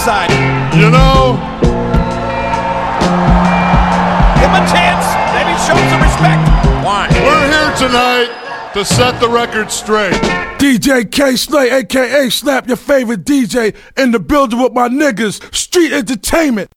side. You know, Give him a chance. Maybe show some respect. Why? we're here tonight to set the record straight. DJ K Slay, aka Snap, your favorite DJ, in the building with my niggas. Street entertainment.